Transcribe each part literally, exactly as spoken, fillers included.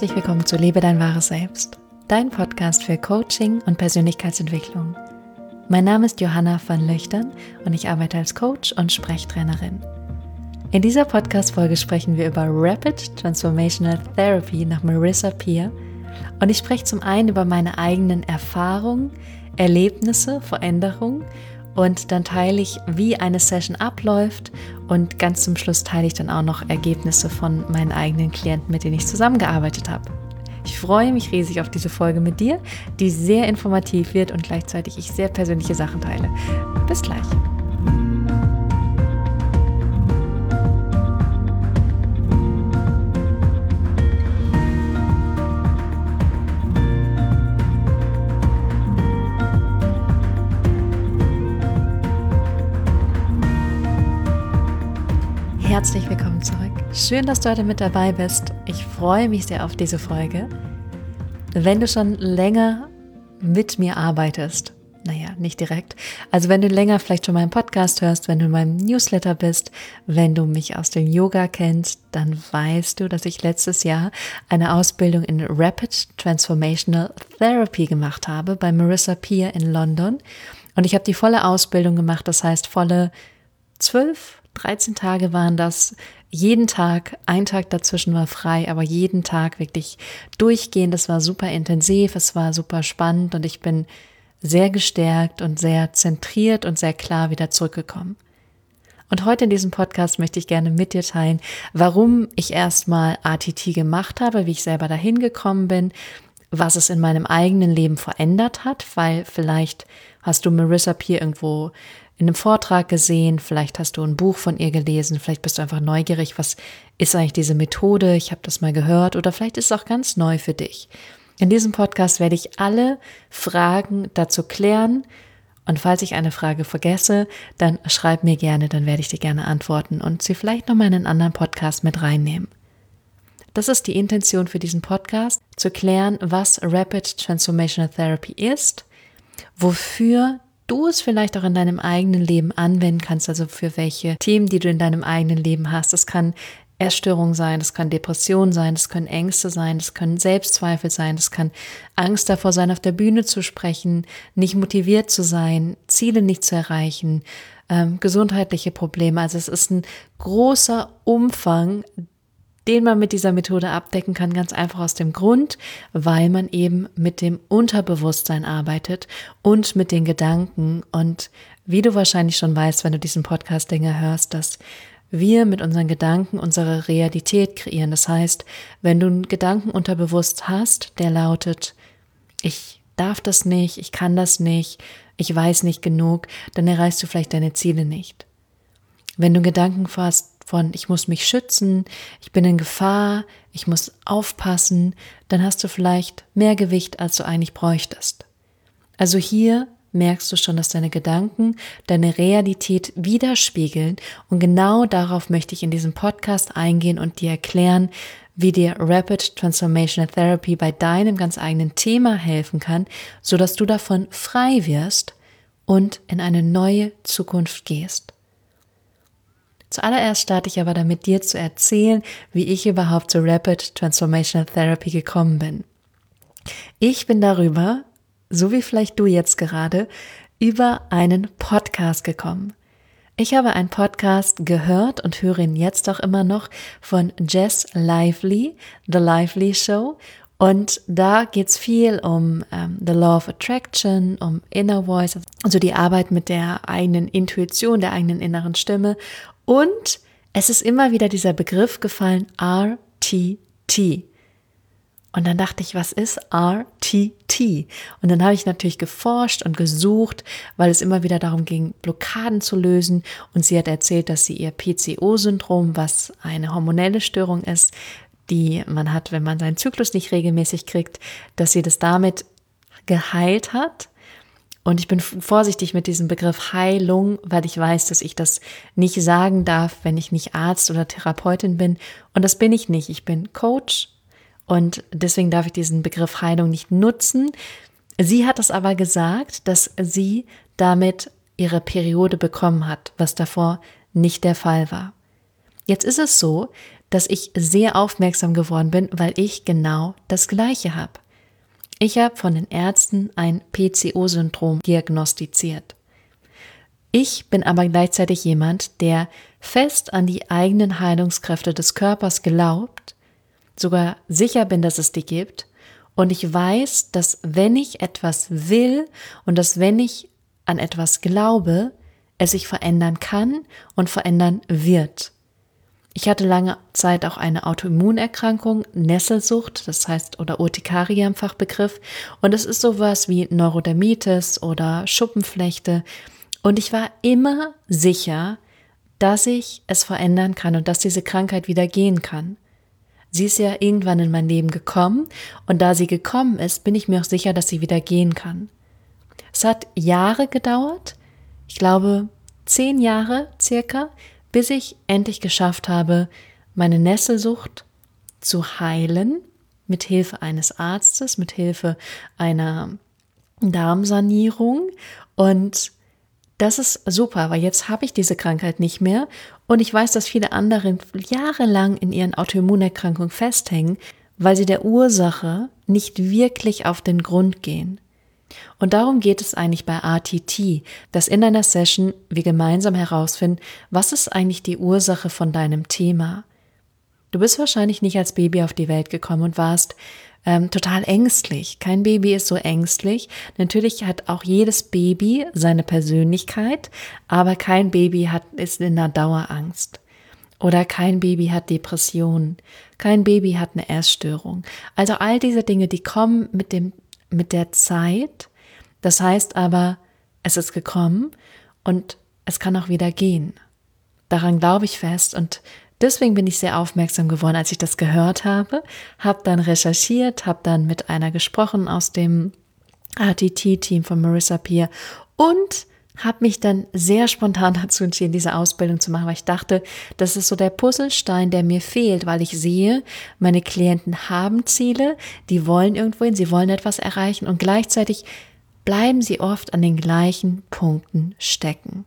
Herzlich willkommen zu Lebe dein wahres Selbst, dein Podcast für Coaching und Persönlichkeitsentwicklung. Mein Name ist Johanna van Löchtern und ich arbeite als Coach und Sprechtrainerin. In dieser Podcast-Folge sprechen wir über Rapid Transformational Therapy nach Marissa Peer und ich spreche zum einen über meine eigenen Erfahrungen, Erlebnisse, Veränderungen und dann teile ich, wie eine Session abläuft und ganz zum Schluss teile ich dann auch noch Ergebnisse von meinen eigenen Klienten, mit denen ich zusammengearbeitet habe. Ich freue mich riesig auf diese Folge mit dir, die sehr informativ wird und gleichzeitig ich sehr persönliche Sachen teile. Bis gleich. Herzlich willkommen zurück. Schön, dass du heute mit dabei bist. Ich freue mich sehr auf diese Folge. Wenn du schon länger mit mir arbeitest, naja, nicht direkt, also wenn du länger vielleicht schon meinen Podcast hörst, wenn du in meinem Newsletter bist, wenn du mich aus dem Yoga kennst, dann weißt du, dass ich letztes Jahr eine Ausbildung in Rapid Transformational Therapy gemacht habe bei Marissa Peer in London. Und ich habe die volle Ausbildung gemacht, das heißt volle zwölf dreizehn Tage waren das, jeden Tag, ein Tag dazwischen war frei, aber jeden Tag wirklich durchgehend. Das war super intensiv, es war super spannend und ich bin sehr gestärkt und sehr zentriert und sehr klar wieder zurückgekommen. Und heute in diesem Podcast möchte ich gerne mit dir teilen, warum ich erstmal A T T gemacht habe, wie ich selber dahin gekommen bin, was es in meinem eigenen Leben verändert hat, weil vielleicht hast du Marissa Peer irgendwo in einem Vortrag gesehen, vielleicht hast du ein Buch von ihr gelesen, vielleicht bist du einfach neugierig, was ist eigentlich diese Methode, ich habe das mal gehört oder vielleicht ist es auch ganz neu für dich. In diesem Podcast werde ich alle Fragen dazu klären und falls ich eine Frage vergesse, dann schreib mir gerne, dann werde ich dir gerne antworten und sie vielleicht nochmal in einen anderen Podcast mit reinnehmen. Das ist die Intention für diesen Podcast, zu klären, was Rapid Transformational Therapy ist, wofür du es vielleicht auch in deinem eigenen Leben anwenden kannst, also für welche Themen, die du in deinem eigenen Leben hast. Das kann Essstörung sein, das kann Depression sein, das können Ängste sein, das können Selbstzweifel sein, das kann Angst davor sein, auf der Bühne zu sprechen, nicht motiviert zu sein, Ziele nicht zu erreichen, ähm, gesundheitliche Probleme. Also es ist ein großer Umfang, den man mit dieser Methode abdecken kann, ganz einfach aus dem Grund, weil man eben mit dem Unterbewusstsein arbeitet und mit den Gedanken. Und wie du wahrscheinlich schon weißt, wenn du diesen Podcast länger hörst, dass wir mit unseren Gedanken unsere Realität kreieren. Das heißt, wenn du einen Gedanken unterbewusst hast, der lautet, ich darf das nicht, ich kann das nicht, ich weiß nicht genug, dann erreichst du vielleicht deine Ziele nicht. Wenn du Gedanken hast, von ich muss mich schützen, ich bin in Gefahr, ich muss aufpassen, dann hast du vielleicht mehr Gewicht, als du eigentlich bräuchtest. Also hier merkst du schon, dass deine Gedanken deine Realität widerspiegeln und genau darauf möchte ich in diesem Podcast eingehen und dir erklären, wie dir Rapid Transformational Therapy bei deinem ganz eigenen Thema helfen kann, sodass du davon frei wirst und in eine neue Zukunft gehst. Zuallererst starte ich aber damit, dir zu erzählen, wie ich überhaupt zu Rapid Transformational Therapy gekommen bin. Ich bin darüber, so wie vielleicht du jetzt gerade, über einen Podcast gekommen. Ich habe einen Podcast gehört und höre ihn jetzt auch immer noch von Jess Lively, The Lively Show. Und da geht's viel um ähm, The Law of Attraction, um Inner Voice, also die Arbeit mit der eigenen Intuition, der eigenen inneren Stimme. Und es ist immer wieder dieser Begriff gefallen, R T T. Und dann dachte ich, was ist R T T? Und dann habe ich natürlich geforscht und gesucht, weil es immer wieder darum ging, Blockaden zu lösen. Und sie hat erzählt, dass sie ihr P C O-Syndrom, was eine hormonelle Störung ist, die man hat, wenn man seinen Zyklus nicht regelmäßig kriegt, dass sie das damit geheilt hat. Und ich bin vorsichtig mit diesem Begriff Heilung, weil ich weiß, dass ich das nicht sagen darf, wenn ich nicht Arzt oder Therapeutin bin. Und das bin ich nicht. Ich bin Coach und deswegen darf ich diesen Begriff Heilung nicht nutzen. Sie hat es aber gesagt, dass sie damit ihre Periode bekommen hat, was davor nicht der Fall war. Jetzt ist es so, dass ich sehr aufmerksam geworden bin, weil ich genau das Gleiche habe. Ich habe von den Ärzten ein P C O-Syndrom diagnostiziert. Ich bin aber gleichzeitig jemand, der fest an die eigenen Heilungskräfte des Körpers glaubt, sogar sicher bin, dass es die gibt, und ich weiß, dass wenn ich etwas will und dass wenn ich an etwas glaube, es sich verändern kann und verändern wird. Ich hatte lange Zeit auch eine Autoimmunerkrankung, Nesselsucht, das heißt, oder Urtikaria im Fachbegriff, und es ist sowas wie Neurodermitis oder Schuppenflechte, und ich war immer sicher, dass ich es verändern kann und dass diese Krankheit wieder gehen kann. Sie ist ja irgendwann in mein Leben gekommen, und da sie gekommen ist, bin ich mir auch sicher, dass sie wieder gehen kann. Es hat Jahre gedauert, ich glaube zehn Jahre circa, bis ich endlich geschafft habe, meine Nesselsucht zu heilen, mit Hilfe eines Arztes, mit Hilfe einer Darmsanierung. Und das ist super, weil jetzt habe ich diese Krankheit nicht mehr, und ich weiß, dass viele andere jahrelang in ihren Autoimmunerkrankungen festhängen, weil sie der Ursache nicht wirklich auf den Grund gehen. Und darum geht es eigentlich bei R T T, dass in einer Session wir gemeinsam herausfinden, was ist eigentlich die Ursache von deinem Thema. Du bist wahrscheinlich nicht als Baby auf die Welt gekommen und warst ähm, total ängstlich. Kein Baby ist so ängstlich. Natürlich hat auch jedes Baby seine Persönlichkeit, aber kein Baby hat, ist in einer Dauerangst. Oder kein Baby hat Depressionen. Kein Baby hat eine Essstörung. Also all diese Dinge, die kommen mit dem mit der Zeit. Das heißt aber, es ist gekommen und es kann auch wieder gehen. Daran glaube ich fest, und deswegen bin ich sehr aufmerksam geworden, als ich das gehört habe, habe dann recherchiert, habe dann mit einer gesprochen aus dem R T T-Team von Marissa Peer und habe mich dann sehr spontan dazu entschieden, diese Ausbildung zu machen, weil ich dachte, das ist so der Puzzlestein, der mir fehlt, weil ich sehe, meine Klienten haben Ziele, die wollen irgendwo hin, sie wollen etwas erreichen, und gleichzeitig bleiben sie oft an den gleichen Punkten stecken,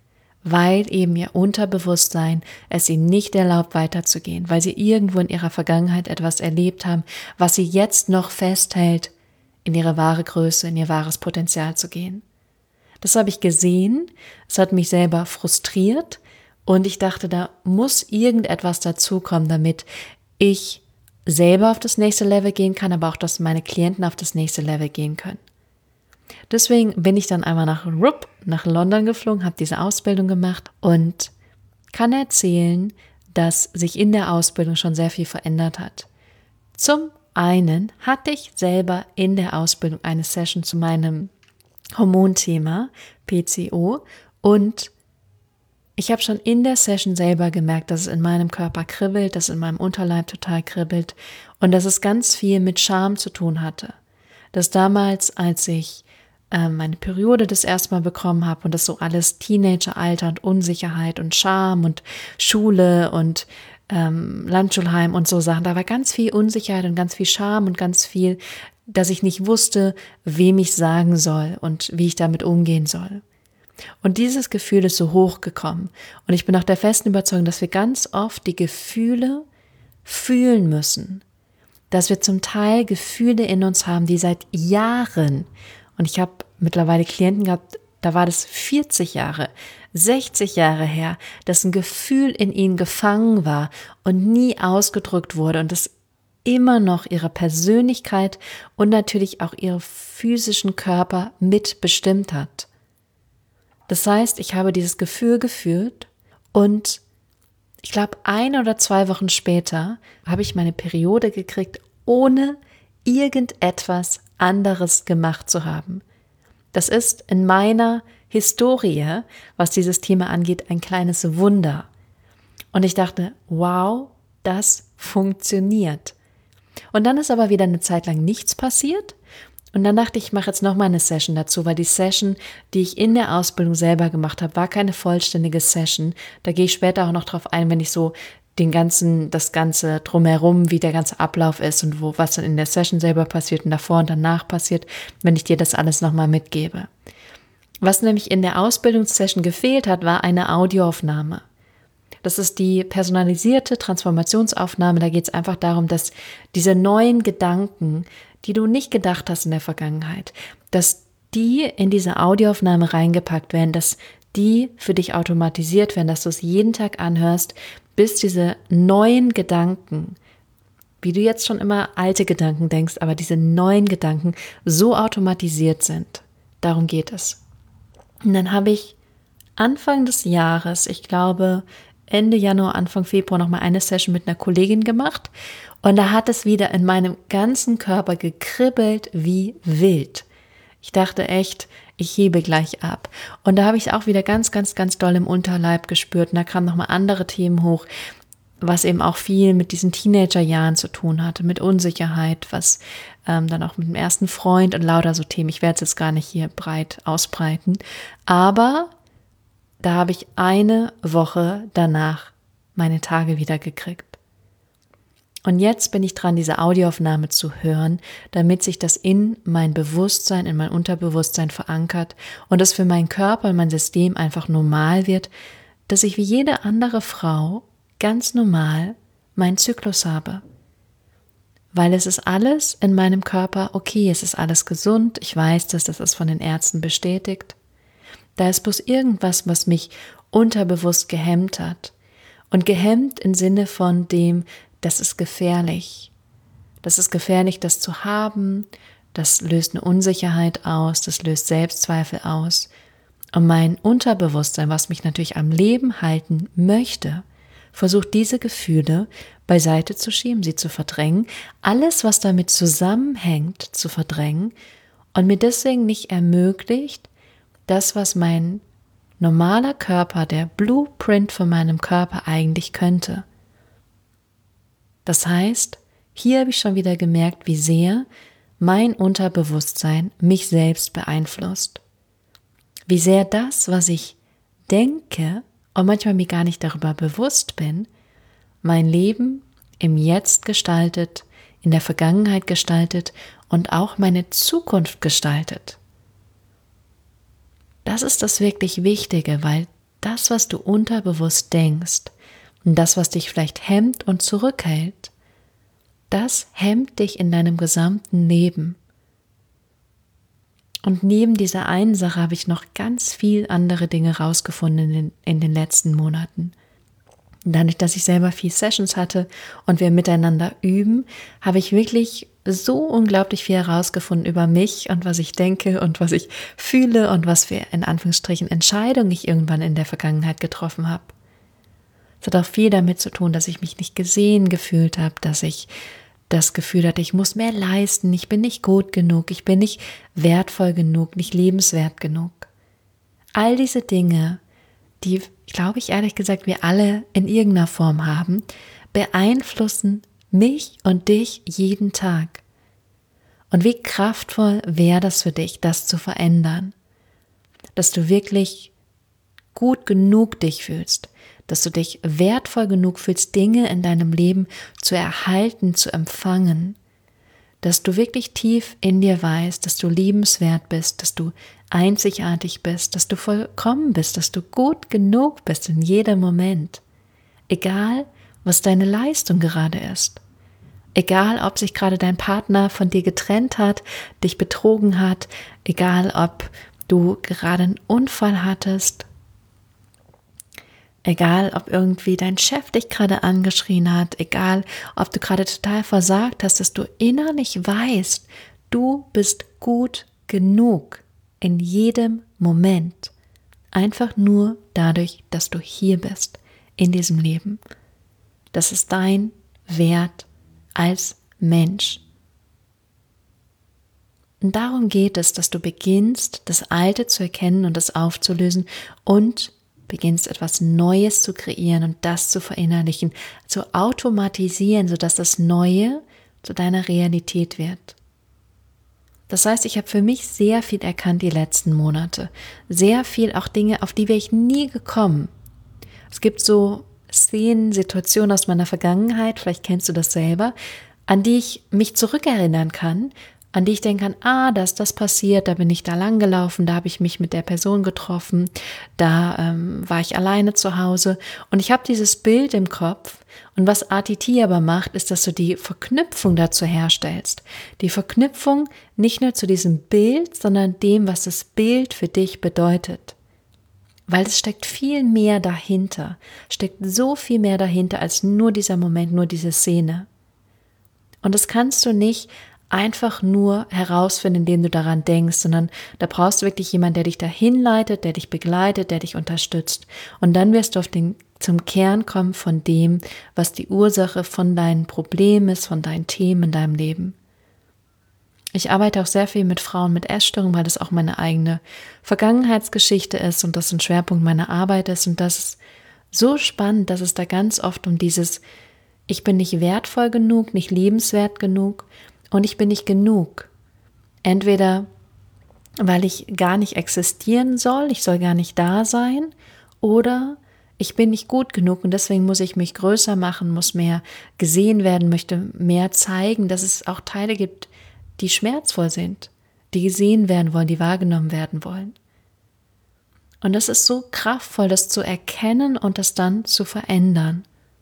weil eben ihr Unterbewusstsein es ihnen nicht erlaubt, weiterzugehen, weil sie irgendwo in ihrer Vergangenheit etwas erlebt haben, was sie jetzt noch festhält, in ihre wahre Größe, in ihr wahres Potenzial zu gehen. Das habe ich gesehen, es hat mich selber frustriert, und ich dachte, da muss irgendetwas dazukommen, damit ich selber auf das nächste Level gehen kann, aber auch, dass meine Klienten auf das nächste Level gehen können. Deswegen bin ich dann einmal nach Rupp, nach London geflogen, habe diese Ausbildung gemacht und kann erzählen, dass sich in der Ausbildung schon sehr viel verändert hat. Zum einen hatte ich selber in der Ausbildung eine Session zu meinem Hormonthema, P C O, und ich habe schon in der Session selber gemerkt, dass es in meinem Körper kribbelt, dass es in meinem Unterleib total kribbelt und dass es ganz viel mit Scham zu tun hatte. Dass damals, als ich äh, meine Periode das erste Mal bekommen habe und das so alles Teenageralter und Unsicherheit und Scham und Schule und ähm, Landschulheim und so Sachen, da war ganz viel Unsicherheit und ganz viel Scham und ganz viel, dass ich nicht wusste, wem ich sagen soll und wie ich damit umgehen soll. Und dieses Gefühl ist so hochgekommen. Und ich bin auch der festen Überzeugung, dass wir ganz oft die Gefühle fühlen müssen. Dass wir zum Teil Gefühle in uns haben, die seit Jahren, und ich habe mittlerweile Klienten gehabt, da war das vierzig Jahre, sechzig Jahre her, dass ein Gefühl in ihnen gefangen war und nie ausgedrückt wurde und das immer noch ihre Persönlichkeit und natürlich auch ihren physischen Körper mitbestimmt hat. Das heißt, ich habe dieses Gefühl gefühlt und ich glaube, ein oder zwei Wochen später habe ich meine Periode gekriegt, ohne irgendetwas anderes gemacht zu haben. Das ist in meiner Historie, was dieses Thema angeht, ein kleines Wunder. Und ich dachte, wow, das funktioniert. Und dann ist aber wieder eine Zeit lang nichts passiert. Und dann dachte ich, ich mache jetzt nochmal eine Session dazu, weil die Session, die ich in der Ausbildung selber gemacht habe, war keine vollständige Session. Da gehe ich später auch noch drauf ein, wenn ich so den ganzen, das Ganze drumherum, wie der ganze Ablauf ist und wo, was dann in der Session selber passiert und davor und danach passiert, wenn ich dir das alles nochmal mitgebe. Was nämlich in der Ausbildungssession gefehlt hat, war eine Audioaufnahme. Das ist die personalisierte Transformationsaufnahme. Da geht es einfach darum, dass diese neuen Gedanken, die du nicht gedacht hast in der Vergangenheit, dass die in diese Audioaufnahme reingepackt werden, dass die für dich automatisiert werden, dass du es jeden Tag anhörst, bis diese neuen Gedanken, wie du jetzt schon immer alte Gedanken denkst, aber diese neuen Gedanken so automatisiert sind. Darum geht es. Und dann habe ich Anfang des Jahres, ich glaube Ende Januar, Anfang Februar, nochmal eine Session mit einer Kollegin gemacht und da hat es wieder in meinem ganzen Körper gekribbelt wie wild. Ich dachte echt, ich hebe gleich ab. Und da habe ich es auch wieder ganz, ganz, ganz doll im Unterleib gespürt und da kamen nochmal andere Themen hoch, was eben auch viel mit diesen Teenagerjahren zu tun hatte, mit Unsicherheit, was ähm, dann auch mit dem ersten Freund und lauter so Themen. Ich werde es jetzt gar nicht hier breit ausbreiten, aber da habe ich eine Woche danach meine Tage wieder gekriegt. Und jetzt bin ich dran, diese Audioaufnahme zu hören, damit sich das in mein Bewusstsein, in mein Unterbewusstsein verankert und es für meinen Körper und mein System einfach normal wird, dass ich wie jede andere Frau ganz normal meinen Zyklus habe. Weil es ist alles in meinem Körper okay, es ist alles gesund, ich weiß das, das ist von den Ärzten bestätigt. Da ist bloß irgendwas, was mich unterbewusst gehemmt hat. Und gehemmt im Sinne von dem, das ist gefährlich. Das ist gefährlich, das zu haben. Das löst eine Unsicherheit aus, das löst Selbstzweifel aus. Und mein Unterbewusstsein, was mich natürlich am Leben halten möchte, versucht diese Gefühle beiseite zu schieben, sie zu verdrängen, alles, was damit zusammenhängt, zu verdrängen und mir deswegen nicht ermöglicht, das, was mein normaler Körper, der Blueprint von meinem Körper eigentlich könnte. Das heißt, hier habe ich schon wieder gemerkt, wie sehr mein Unterbewusstsein mich selbst beeinflusst. Wie sehr das, was ich denke und manchmal mir gar nicht darüber bewusst bin, mein Leben im Jetzt gestaltet, in der Vergangenheit gestaltet und auch meine Zukunft gestaltet. Das ist das wirklich Wichtige, weil das, was du unterbewusst denkst und das, was dich vielleicht hemmt und zurückhält, das hemmt dich in deinem gesamten Leben. Und neben dieser einen Sache habe ich noch ganz viel andere Dinge rausgefunden in den, in den letzten Monaten. Dadurch, dass ich selber viel Sessions hatte und wir miteinander üben, habe ich wirklich so unglaublich viel herausgefunden über mich und was ich denke und was ich fühle und was für, in Anführungsstrichen, Entscheidungen ich irgendwann in der Vergangenheit getroffen habe. Es hat auch viel damit zu tun, dass ich mich nicht gesehen gefühlt habe, dass ich das Gefühl hatte, ich muss mehr leisten, ich bin nicht gut genug, ich bin nicht wertvoll genug, nicht lebenswert genug. All diese Dinge, die, glaube ich, ehrlich gesagt, wir alle in irgendeiner Form haben, beeinflussen mich und dich jeden Tag. Und wie kraftvoll wäre das für dich, das zu verändern, dass du wirklich gut genug dich fühlst, dass du dich wertvoll genug fühlst, Dinge in deinem Leben zu erhalten, zu empfangen, dass du wirklich tief in dir weißt, dass du liebenswert bist, dass du einzigartig bist, dass du vollkommen bist, dass du gut genug bist in jedem Moment, egal was deine Leistung gerade ist. Egal, ob sich gerade dein Partner von dir getrennt hat, dich betrogen hat, egal, ob du gerade einen Unfall hattest, egal, ob irgendwie dein Chef dich gerade angeschrien hat, egal, ob du gerade total versagt hast, dass du innerlich weißt, du bist gut genug in jedem Moment. Einfach nur dadurch, dass du hier bist, in diesem Leben. Das ist dein Wert als Mensch. Und darum geht es, dass du beginnst, das Alte zu erkennen und das aufzulösen und beginnst, etwas Neues zu kreieren und das zu verinnerlichen, zu automatisieren, sodass das Neue zu deiner Realität wird. Das heißt, ich habe für mich sehr viel erkannt die letzten Monate. Sehr viel, auch Dinge, auf die wäre ich nie gekommen. Es gibt so Szenen, Situationen aus meiner Vergangenheit, vielleicht kennst du das selber, an die ich mich zurückerinnern kann, an die ich denken kann, ah, da ist das passiert, da bin ich da lang gelaufen, da habe ich mich mit der Person getroffen, da ähm, war ich alleine zu Hause und ich habe dieses Bild im Kopf. Und was A T T aber macht, ist, dass du die Verknüpfung dazu herstellst. Die Verknüpfung nicht nur zu diesem Bild, sondern dem, was das Bild für dich bedeutet. Weil es steckt viel mehr dahinter, steckt so viel mehr dahinter als nur dieser Moment, nur diese Szene. Und das kannst du nicht einfach nur herausfinden, indem du daran denkst, sondern da brauchst du wirklich jemanden, der dich dahin leitet, der dich begleitet, der dich unterstützt. Und dann wirst du auf den, zum Kern kommen von dem, was die Ursache von deinen Problemen ist, von deinen Themen in deinem Leben. Ich arbeite auch sehr viel mit Frauen mit Essstörungen, weil das auch meine eigene Vergangenheitsgeschichte ist und das ein Schwerpunkt meiner Arbeit ist. Und das ist so spannend, dass es da ganz oft um dieses Ich bin nicht wertvoll genug, nicht liebenswert genug und ich bin nicht genug. Entweder weil ich gar nicht existieren soll, ich soll gar nicht da sein, oder ich bin nicht gut genug und deswegen muss ich mich größer machen, muss mehr gesehen werden, möchte mehr zeigen, dass es auch Teile gibt, die schmerzvoll sind, die gesehen werden wollen, die wahrgenommen werden wollen. Und das ist so kraftvoll, das zu erkennen und das dann zu verändern.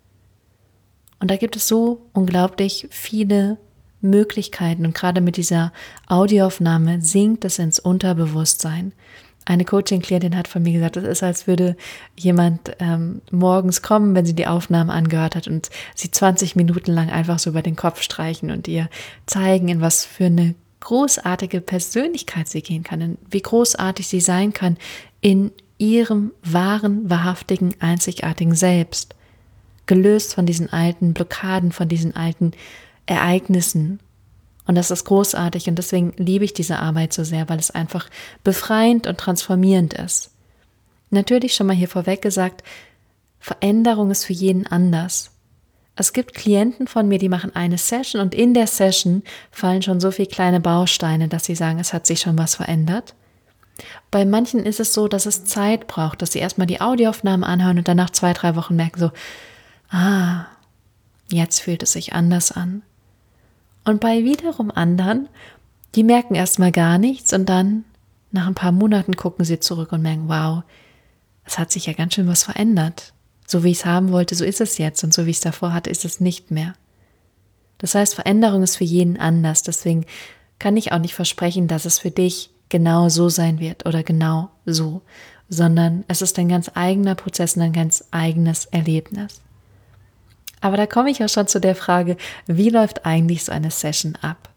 Und da gibt es so unglaublich viele Möglichkeiten und gerade mit dieser Audioaufnahme sinkt es ins Unterbewusstsein. Eine Coaching-Klientin hat von mir gesagt, es ist, als würde jemand ähm, morgens kommen, wenn sie die Aufnahmen angehört hat und sie zwanzig Minuten lang einfach so über den Kopf streichen und ihr zeigen, in was für eine großartige Persönlichkeit sie gehen kann, in wie großartig sie sein kann in ihrem wahren, wahrhaftigen, einzigartigen Selbst. Gelöst von diesen alten Blockaden, von diesen alten Ereignissen. Und das ist großartig und deswegen liebe ich diese Arbeit so sehr, weil es einfach befreiend und transformierend ist. Natürlich schon mal hier vorweg gesagt, Veränderung ist für jeden anders. Es gibt Klienten von mir, die machen eine Session und in der Session fallen schon so viele kleine Bausteine, dass sie sagen, es hat sich schon was verändert. Bei manchen ist es so, dass es Zeit braucht, dass sie erstmal die Audioaufnahmen anhören und dann nach zwei, drei Wochen merken so, ah, jetzt fühlt es sich anders an. Und bei wiederum anderen, die merken erstmal gar nichts und dann nach ein paar Monaten gucken sie zurück und merken, wow, es hat sich ja ganz schön was verändert. So wie ich es haben wollte, so ist es jetzt und so wie ich es davor hatte, ist es nicht mehr. Das heißt, Veränderung ist für jeden anders, deswegen kann ich auch nicht versprechen, dass es für dich genau so sein wird oder genau so, sondern es ist ein ganz eigener Prozess und ein ganz eigenes Erlebnis. Aber da komme ich auch schon zu der Frage, wie läuft eigentlich so eine Session ab?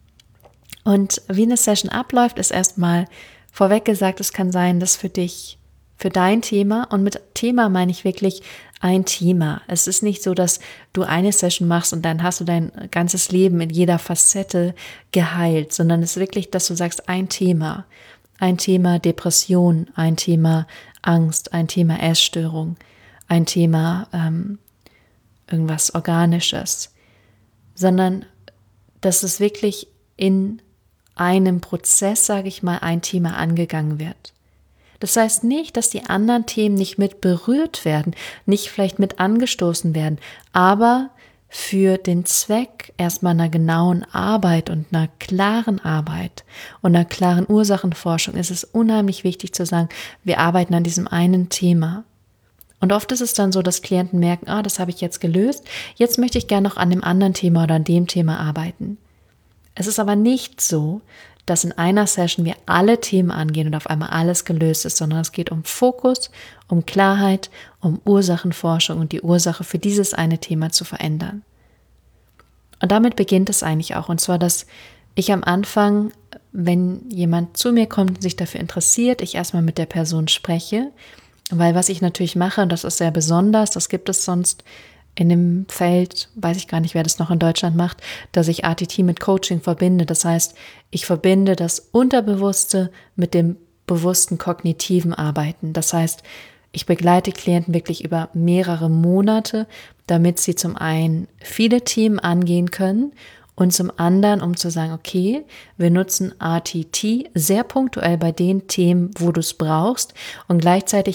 Und wie eine Session abläuft, ist erstmal vorweg gesagt, es kann sein, dass für dich, für dein Thema, und mit Thema meine ich wirklich ein Thema. Es ist nicht so, dass du eine Session machst und dann hast du dein ganzes Leben in jeder Facette geheilt, sondern es ist wirklich, dass du sagst, ein Thema. Ein Thema Depression, ein Thema Angst, ein Thema Essstörung, ein Thema ähm, irgendwas Organisches, sondern dass es wirklich in einem Prozess, sage ich mal, ein Thema angegangen wird. Das heißt nicht, dass die anderen Themen nicht mit berührt werden, nicht vielleicht mit angestoßen werden, aber für den Zweck erstmal einer genauen Arbeit und einer klaren Arbeit und einer klaren Ursachenforschung ist es unheimlich wichtig zu sagen, wir arbeiten an diesem einen Thema. Und oft ist es dann so, dass Klienten merken, ah, das habe ich jetzt gelöst, jetzt möchte ich gerne noch an dem anderen Thema oder an dem Thema arbeiten. Es ist aber nicht so, dass in einer Session wir alle Themen angehen und auf einmal alles gelöst ist, sondern es geht um Fokus, um Klarheit, um Ursachenforschung und die Ursache für dieses eine Thema zu verändern. Und damit beginnt es eigentlich auch, und zwar, dass ich am Anfang, wenn jemand zu mir kommt und sich dafür interessiert, ich erstmal mit der Person spreche. Weil was ich natürlich mache, und das ist sehr besonders, das gibt es sonst in dem Feld, weiß ich gar nicht, wer das noch in Deutschland macht, dass ich A T T mit Coaching verbinde. Das heißt, ich verbinde das Unterbewusste mit dem bewussten kognitiven Arbeiten. Das heißt, ich begleite Klienten wirklich über mehrere Monate, damit sie zum einen viele Themen angehen können und zum anderen, um zu sagen, okay, wir nutzen A T T sehr punktuell bei den Themen, wo du es brauchst und gleichzeitig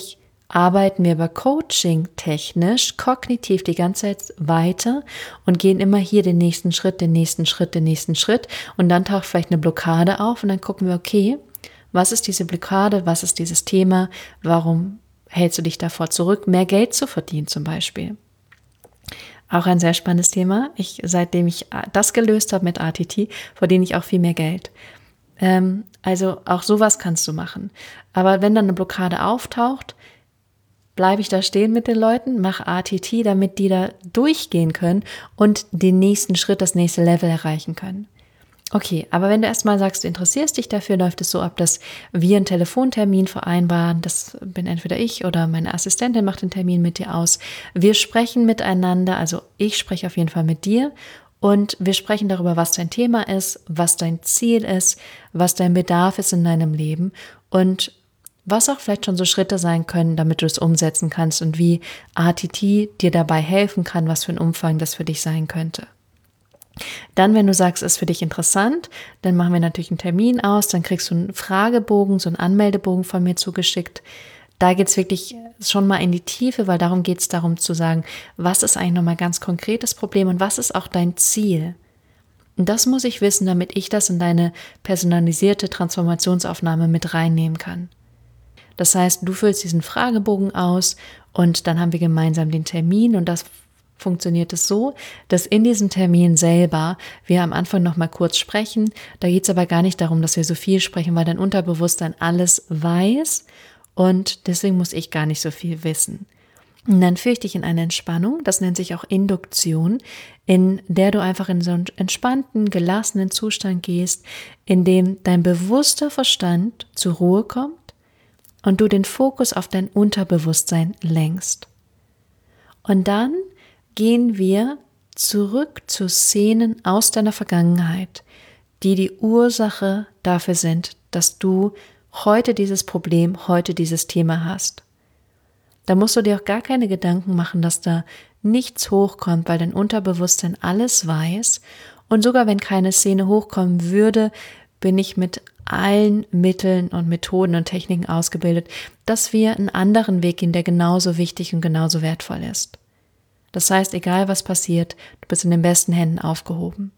arbeiten wir aber Coaching technisch, kognitiv die ganze Zeit weiter und gehen immer hier den nächsten Schritt, den nächsten Schritt, den nächsten Schritt und dann taucht vielleicht eine Blockade auf und dann gucken wir, okay, was ist diese Blockade, was ist dieses Thema, warum hältst du dich davor zurück, mehr Geld zu verdienen zum Beispiel. Auch ein sehr spannendes Thema. Ich, seitdem ich das gelöst habe mit A T T, verdiene ich auch viel mehr Geld. Ähm, also auch sowas kannst du machen. Aber wenn dann eine Blockade auftaucht, bleibe ich da stehen mit den Leuten, mache A T T, damit die da durchgehen können und den nächsten Schritt, das nächste Level erreichen können. Okay, aber wenn du erstmal sagst, du interessierst dich dafür, läuft es so ab, dass wir einen Telefontermin vereinbaren. Das bin entweder ich oder meine Assistentin macht den Termin mit dir aus. Wir sprechen miteinander, also ich spreche auf jeden Fall mit dir und wir sprechen darüber, was dein Thema ist, was dein Ziel ist, was dein Bedarf ist in deinem Leben und was auch vielleicht schon so Schritte sein können, damit du es umsetzen kannst und wie A T T dir dabei helfen kann, was für ein Umfang das für dich sein könnte. Dann, wenn du sagst, es ist für dich interessant, dann machen wir natürlich einen Termin aus, dann kriegst du einen Fragebogen, so einen Anmeldebogen von mir zugeschickt. Da geht es wirklich schon mal in die Tiefe, weil darum geht es darum zu sagen, was ist eigentlich nochmal ganz konkretes Problem und was ist auch dein Ziel? Und das muss ich wissen, damit ich das in deine personalisierte Transformationsaufnahme mit reinnehmen kann. Das heißt, du füllst diesen Fragebogen aus und dann haben wir gemeinsam den Termin und das funktioniert es so, dass in diesem Termin selber wir am Anfang noch mal kurz sprechen. Da geht es aber gar nicht darum, dass wir so viel sprechen, weil dein Unterbewusstsein alles weiß und deswegen muss ich gar nicht so viel wissen. Und dann führe ich dich in eine Entspannung, das nennt sich auch Induktion, in der du einfach in so einen entspannten, gelassenen Zustand gehst, in dem dein bewusster Verstand zur Ruhe kommt und du den Fokus auf dein Unterbewusstsein lenkst. Und dann gehen wir zurück zu Szenen aus deiner Vergangenheit, die die Ursache dafür sind, dass du heute dieses Problem, heute dieses Thema hast. Da musst du dir auch gar keine Gedanken machen, dass da nichts hochkommt, weil dein Unterbewusstsein alles weiß und sogar wenn keine Szene hochkommen würde, bin ich mit allen Mitteln und Methoden und Techniken ausgebildet, dass wir einen anderen Weg gehen, der genauso wichtig und genauso wertvoll ist. Das heißt, egal was passiert, du bist in den besten Händen aufgehoben.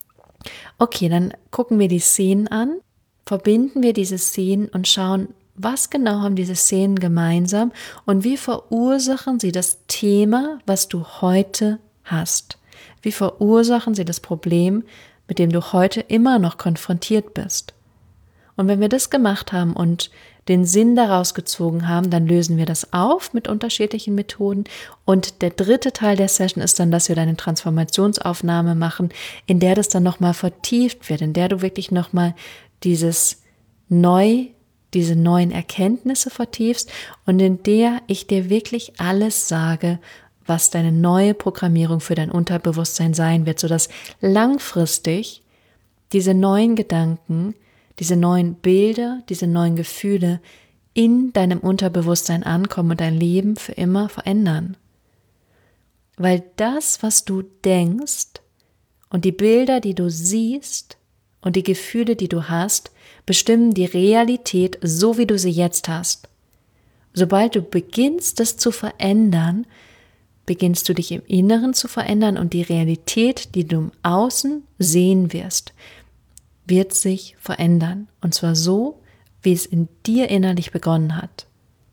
Okay, dann gucken wir die Szenen an, verbinden wir diese Szenen und schauen, was genau haben diese Szenen gemeinsam und wie verursachen sie das Thema, was du heute hast? Wie verursachen sie das Problem, mit dem du heute immer noch konfrontiert bist? Und wenn wir das gemacht haben und den Sinn daraus gezogen haben, dann lösen wir das auf mit unterschiedlichen Methoden. Und der dritte Teil der Session ist dann, dass wir eine Transformationsaufnahme machen, in der das dann nochmal vertieft wird, in der du wirklich nochmal dieses neu, diese neuen Erkenntnisse vertiefst und in der ich dir wirklich alles sage, was deine neue Programmierung für dein Unterbewusstsein sein wird, sodass langfristig diese neuen Gedanken, diese neuen Bilder, diese neuen Gefühle in deinem Unterbewusstsein ankommen und dein Leben für immer verändern. Weil das, was du denkst und die Bilder, die du siehst und die Gefühle, die du hast, bestimmen die Realität, so wie du sie jetzt hast. Sobald du beginnst, das zu verändern, beginnst du dich im Inneren zu verändern und die Realität, die du im Außen sehen wirst, wird sich verändern. Und zwar so, wie es in dir innerlich begonnen hat.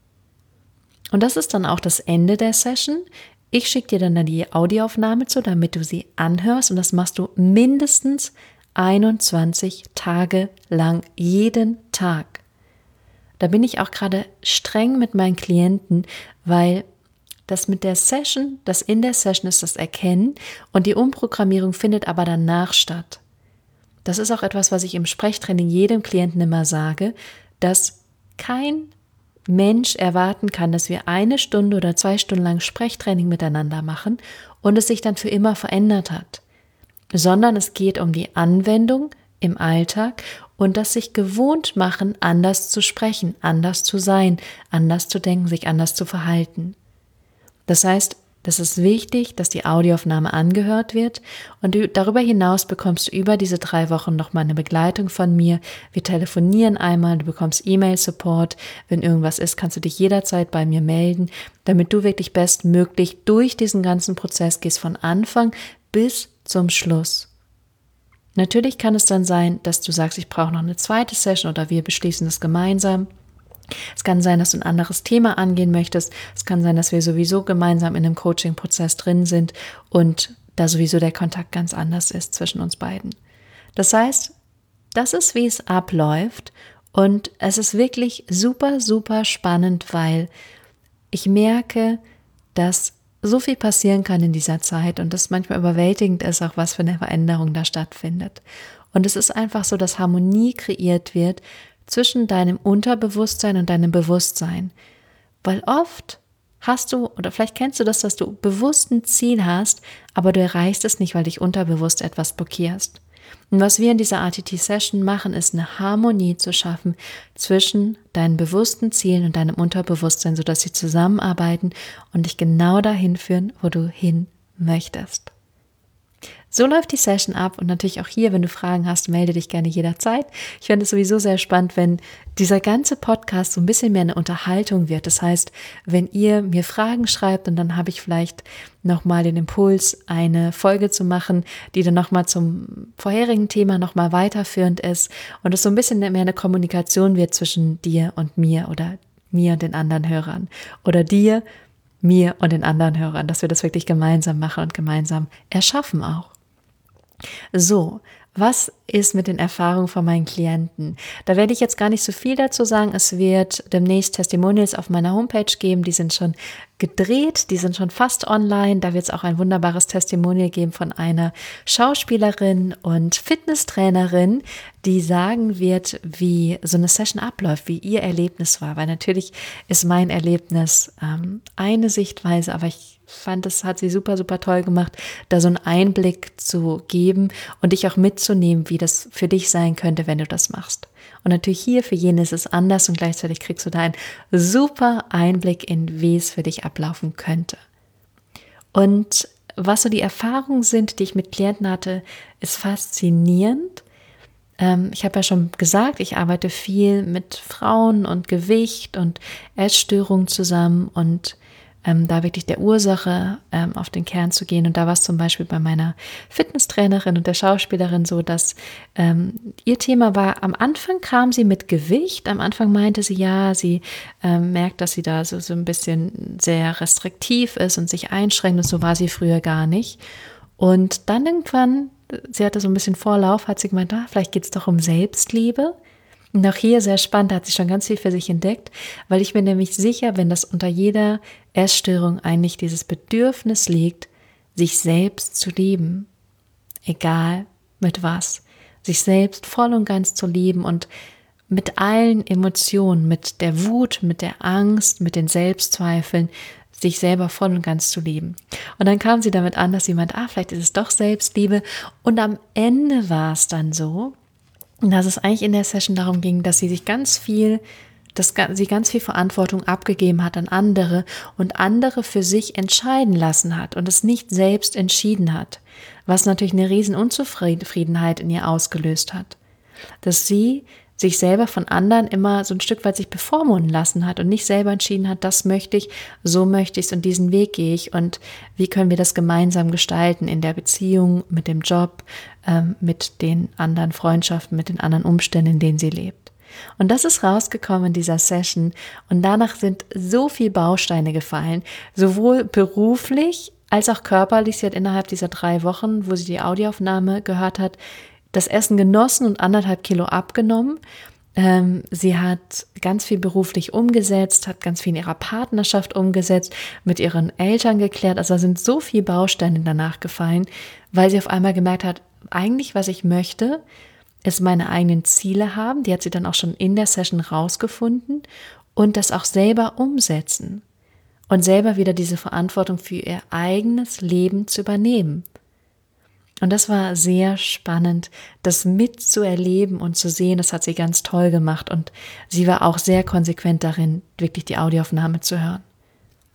Und das ist dann auch das Ende der Session. Ich schicke dir dann die Audioaufnahme zu, damit du sie anhörst. Und das machst du mindestens einundzwanzig Tage lang, jeden Tag. Da bin ich auch gerade streng mit meinen Klienten, weil das mit der Session, das in der Session ist das Erkennen und die Umprogrammierung findet aber danach statt. Das ist auch etwas, was ich im Sprechtraining jedem Klienten immer sage, dass kein Mensch erwarten kann, dass wir eine Stunde oder zwei Stunden lang Sprechtraining miteinander machen und es sich dann für immer verändert hat, sondern es geht um die Anwendung im Alltag und das sich gewohnt machen, anders zu sprechen, anders zu sein, anders zu denken, sich anders zu verhalten. Das heißt, Das ist wichtig, dass die Audioaufnahme angehört wird und du, darüber hinaus bekommst du über diese drei Wochen nochmal eine Begleitung von mir. Wir telefonieren einmal, du bekommst E-Mail-Support. Wenn irgendwas ist, kannst du dich jederzeit bei mir melden, damit du wirklich bestmöglich durch diesen ganzen Prozess gehst, von Anfang bis zum Schluss. Natürlich kann es dann sein, dass du sagst, ich brauche noch eine zweite Session oder wir beschließen das gemeinsam. Es kann sein, dass du ein anderes Thema angehen möchtest. Es kann sein, dass wir sowieso gemeinsam in einem Coaching-Prozess drin sind und da sowieso der Kontakt ganz anders ist zwischen uns beiden. Das heißt, das ist, wie es abläuft und es ist wirklich super, super spannend, weil ich merke, dass so viel passieren kann in dieser Zeit und es manchmal überwältigend ist, auch was für eine Veränderung da stattfindet. Und es ist einfach so, dass Harmonie kreiert wird zwischen deinem Unterbewusstsein und deinem Bewusstsein. Weil oft hast du, oder vielleicht kennst du das, dass du bewusst ein Ziel hast, aber du erreichst es nicht, weil dich unterbewusst etwas blockierst. Und was wir in dieser R T T-Session machen, ist eine Harmonie zu schaffen zwischen deinen bewussten Zielen und deinem Unterbewusstsein, sodass sie zusammenarbeiten und dich genau dahin führen, wo du hin möchtest. So läuft die Session ab und natürlich auch hier, wenn du Fragen hast, melde dich gerne jederzeit. Ich fände es sowieso sehr spannend, wenn dieser ganze Podcast so ein bisschen mehr eine Unterhaltung wird. Das heißt, wenn ihr mir Fragen schreibt und dann habe ich vielleicht nochmal den Impuls, eine Folge zu machen, die dann nochmal zum vorherigen Thema nochmal weiterführend ist und es so ein bisschen mehr eine Kommunikation wird zwischen dir und mir oder mir und den anderen Hörern oder dir, mir und den anderen Hörern, dass wir das wirklich gemeinsam machen und gemeinsam erschaffen auch. So, was ist mit den Erfahrungen von meinen Klienten? Da werde ich jetzt gar nicht so viel dazu sagen. Es wird demnächst Testimonials auf meiner Homepage geben. Die sind schon gedreht, die sind schon fast online. Da wird es auch ein wunderbares Testimonial geben von einer Schauspielerin und Fitnesstrainerin, die sagen wird, wie so eine Session abläuft, wie ihr Erlebnis war. Weil natürlich ist mein Erlebnis ähm, eine Sichtweise, aber ich fand, das hat sie super, super toll gemacht, da so einen Einblick zu geben und dich auch mitzunehmen, wie das für dich sein könnte, wenn du das machst. Und natürlich hier für jene ist es anders und gleichzeitig kriegst du da einen super Einblick in, wie es für dich ablaufen könnte. Und was so die Erfahrungen sind, die ich mit Klienten hatte, ist faszinierend. Ähm, ich habe ja schon gesagt, ich arbeite viel mit Frauen und Gewicht und Essstörungen zusammen und Ähm, da wirklich der Ursache ähm, auf den Kern zu gehen. Und da war es zum Beispiel bei meiner Fitnesstrainerin und der Schauspielerin so, dass ähm, ihr Thema war, am Anfang kam sie mit Gewicht, am Anfang meinte sie, ja, sie ähm, merkt, dass sie da so, so ein bisschen sehr restriktiv ist und sich einschränkt und so war sie früher gar nicht. Und dann irgendwann, sie hatte so ein bisschen Vorlauf, hat sie gemeint, ah, vielleicht geht es doch um Selbstliebe. Und auch hier sehr spannend, da hat sie schon ganz viel für sich entdeckt, weil ich bin nämlich sicher, wenn das unter jeder Essstörung eigentlich dieses Bedürfnis liegt, sich selbst zu lieben, egal mit was, sich selbst voll und ganz zu lieben und mit allen Emotionen, mit der Wut, mit der Angst, mit den Selbstzweifeln, sich selber voll und ganz zu lieben. Und dann kam sie damit an, dass sie meint, ah, vielleicht ist es doch Selbstliebe. Und am Ende war es dann so, dass es eigentlich in der Session darum ging, dass sie sich ganz viel, dass sie ganz viel Verantwortung abgegeben hat an andere und andere für sich entscheiden lassen hat und es nicht selbst entschieden hat, was natürlich eine riesen Unzufriedenheit in ihr ausgelöst hat. Dass sie sich selber von anderen immer so ein Stück weit sich bevormunden lassen hat und nicht selber entschieden hat, das möchte ich, so möchte ich es und diesen Weg gehe ich und wie können wir das gemeinsam gestalten in der Beziehung, mit dem Job, ähm, mit den anderen Freundschaften, mit den anderen Umständen, in denen sie lebt. Und das ist rausgekommen in dieser Session und danach sind so viele Bausteine gefallen, sowohl beruflich als auch körperlich. Sie hat innerhalb dieser drei Wochen, wo sie die Audioaufnahme gehört hat, das Essen genossen und anderthalb Kilo abgenommen. Ähm, sie hat ganz viel beruflich umgesetzt, hat ganz viel in ihrer Partnerschaft umgesetzt, mit ihren Eltern geklärt. Also da sind so viele Bausteine danach gefallen, weil sie auf einmal gemerkt hat, eigentlich was ich möchte, ist meine eigenen Ziele haben. Die hat sie dann auch schon in der Session rausgefunden und das auch selber umsetzen und selber wieder diese Verantwortung für ihr eigenes Leben zu übernehmen. Und das war sehr spannend, das mitzuerleben und zu sehen. Das hat sie ganz toll gemacht und sie war auch sehr konsequent darin, wirklich die Audioaufnahme zu hören.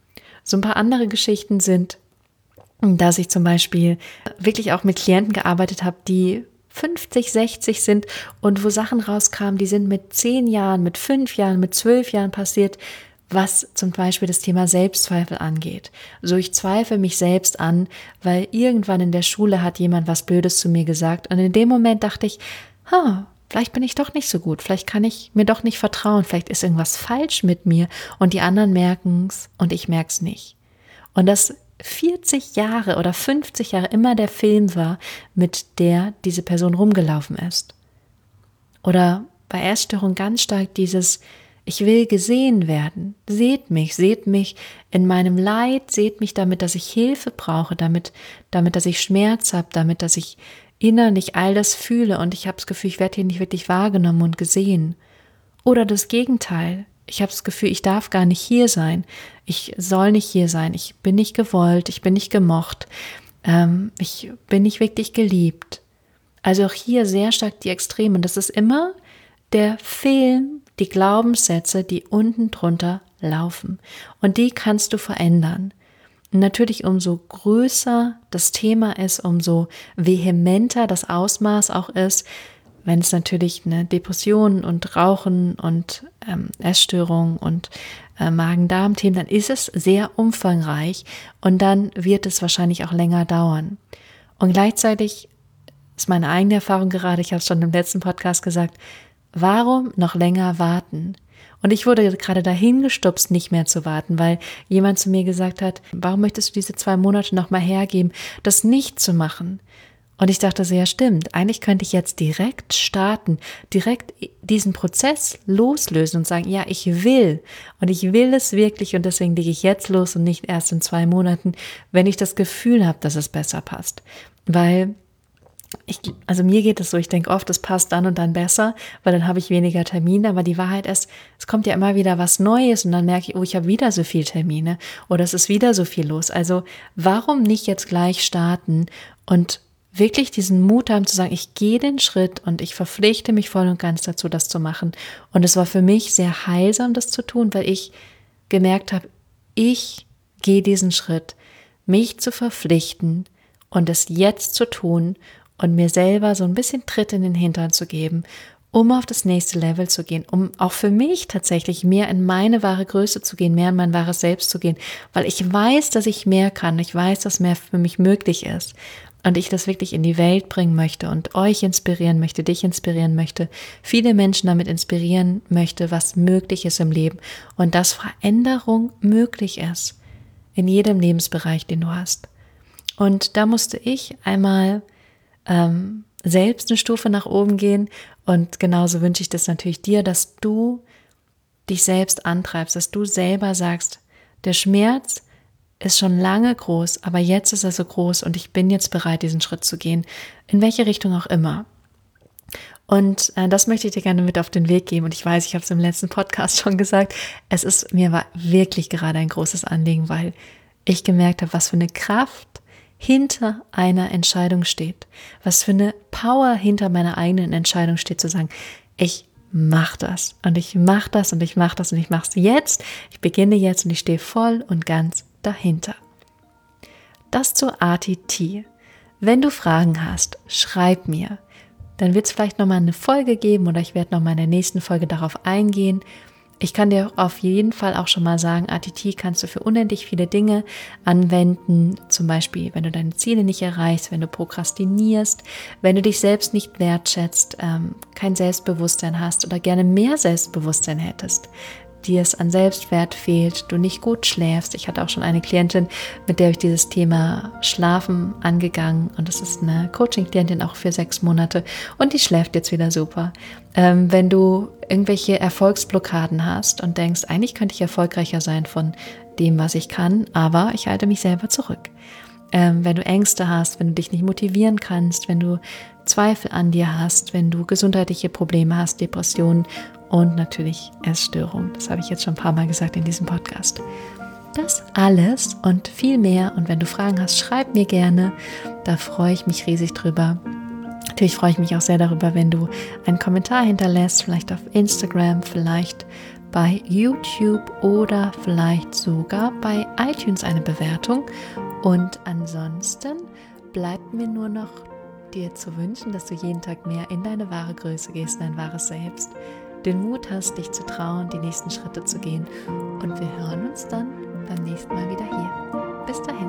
So ein paar andere Geschichten sind, dass ich zum Beispiel wirklich auch mit Klienten gearbeitet habe, die fünfzig, sechzig sind und wo Sachen rauskamen, die sind mit zehn Jahren, mit fünf Jahren, mit zwölf Jahren passiert, was zum Beispiel das Thema Selbstzweifel angeht. So, ich zweifle mich selbst an, weil irgendwann in der Schule hat jemand was Blödes zu mir gesagt und in dem Moment dachte ich, ha, vielleicht bin ich doch nicht so gut, vielleicht kann ich mir doch nicht vertrauen, vielleicht ist irgendwas falsch mit mir und die anderen merken es und ich merke es nicht. Und das vierzig Jahre oder fünfzig Jahre immer der Film war, mit der diese Person rumgelaufen ist. Oder bei Essstörung ganz stark dieses, ich will gesehen werden, seht mich, seht mich in meinem Leid, seht mich damit, dass ich Hilfe brauche, damit, damit, dass ich Schmerz habe, damit, dass ich innerlich all das fühle und ich habe das Gefühl, ich werde hier nicht wirklich wahrgenommen und gesehen. Oder das Gegenteil. Ich habe das Gefühl, ich darf gar nicht hier sein. Ich soll nicht hier sein. Ich bin nicht gewollt. Ich bin nicht gemocht. Ähm, ich bin nicht wirklich geliebt. Also auch hier sehr stark die Extreme. Und das ist immer der Film, die Glaubenssätze, die unten drunter laufen. Und die kannst du verändern. Und natürlich, umso größer das Thema ist, umso vehementer das Ausmaß auch ist, wenn es natürlich eine Depression und Rauchen und ähm, Essstörung und äh, Magen-Darm-Themen, dann ist es sehr umfangreich und dann wird es wahrscheinlich auch länger dauern. Und gleichzeitig ist meine eigene Erfahrung gerade, ich habe es schon im letzten Podcast gesagt, warum noch länger warten? Und ich wurde gerade dahin gestupst, nicht mehr zu warten, weil jemand zu mir gesagt hat, warum möchtest du diese zwei Monate noch mal hergeben, das nicht zu machen? Und ich dachte so, ja stimmt, eigentlich könnte ich jetzt direkt starten, direkt diesen Prozess loslösen und sagen, ja, ich will und ich will es wirklich und deswegen lege ich jetzt los und nicht erst in zwei Monaten, wenn ich das Gefühl habe, dass es besser passt. Weil ich, also mir geht es so, ich denke oft, es passt dann und dann besser, weil dann habe ich weniger Termine, aber die Wahrheit ist, es kommt ja immer wieder was Neues und dann merke ich, oh, ich habe wieder so viele Termine oder es ist wieder so viel los. Also warum nicht jetzt gleich starten und wirklich diesen Mut haben zu sagen, ich gehe den Schritt und ich verpflichte mich voll und ganz dazu, das zu machen. Und es war für mich sehr heilsam, das zu tun, weil ich gemerkt habe, ich gehe diesen Schritt, mich zu verpflichten und es jetzt zu tun und mir selber so ein bisschen Tritt in den Hintern zu geben, um auf das nächste Level zu gehen, um auch für mich tatsächlich mehr in meine wahre Größe zu gehen, mehr in mein wahres Selbst zu gehen, weil ich weiß, dass ich mehr kann, ich weiß, dass mehr für mich möglich ist. Und ich das wirklich in die Welt bringen möchte und euch inspirieren möchte, dich inspirieren möchte, viele Menschen damit inspirieren möchte, was möglich ist im Leben und dass Veränderung möglich ist in jedem Lebensbereich, den du hast. Und da musste ich einmal ähm, selbst eine Stufe nach oben gehen und genauso wünsche ich das natürlich dir, dass du dich selbst antreibst, dass du selber sagst, der Schmerz ist schon lange groß, aber jetzt ist er so groß und ich bin jetzt bereit, diesen Schritt zu gehen, in welche Richtung auch immer. Und äh, das möchte ich dir gerne mit auf den Weg geben und ich weiß, ich habe es im letzten Podcast schon gesagt, es ist mir war wirklich gerade ein großes Anliegen, weil ich gemerkt habe, was für eine Kraft hinter einer Entscheidung steht, was für eine Power hinter meiner eigenen Entscheidung steht, zu sagen, ich mach das und ich mach das und ich mach das und ich mach's jetzt, ich beginne jetzt und ich stehe voll und ganz dahinter. Das zu A T T. Wenn du Fragen hast, schreib mir. Dann wird es vielleicht nochmal eine Folge geben oder ich werde nochmal in der nächsten Folge darauf eingehen. Ich kann dir auf jeden Fall auch schon mal sagen, A T T kannst du für unendlich viele Dinge anwenden. Zum Beispiel, wenn du deine Ziele nicht erreichst, wenn du prokrastinierst, wenn du dich selbst nicht wertschätzt, ähm, kein Selbstbewusstsein hast oder gerne mehr Selbstbewusstsein hättest, dir es an Selbstwert fehlt, du nicht gut schläfst. Ich hatte auch schon eine Klientin, mit der ich dieses Thema Schlafen angegangen und das ist eine Coaching-Klientin auch für sechs Monate und die schläft jetzt wieder super. Ähm, wenn du irgendwelche Erfolgsblockaden hast und denkst, eigentlich könnte ich erfolgreicher sein von dem, was ich kann, aber ich halte mich selber zurück. Ähm, wenn du Ängste hast, wenn du dich nicht motivieren kannst, wenn du Zweifel an dir hast, wenn du gesundheitliche Probleme hast, Depressionen und natürlich Essstörung. Das habe ich jetzt schon ein paar Mal gesagt in diesem Podcast. Das alles und viel mehr. Und wenn du Fragen hast, schreib mir gerne. Da freue ich mich riesig drüber. Natürlich freue ich mich auch sehr darüber, wenn du einen Kommentar hinterlässt, vielleicht auf Instagram, vielleicht bei YouTube oder vielleicht sogar bei iTunes eine Bewertung. Und ansonsten bleibt mir nur noch dir zu wünschen, dass du jeden Tag mehr in deine wahre Größe gehst, dein wahres Selbst, den Mut hast, dich zu trauen, die nächsten Schritte zu gehen. Und wir hören uns dann beim nächsten Mal wieder hier. Bis dahin.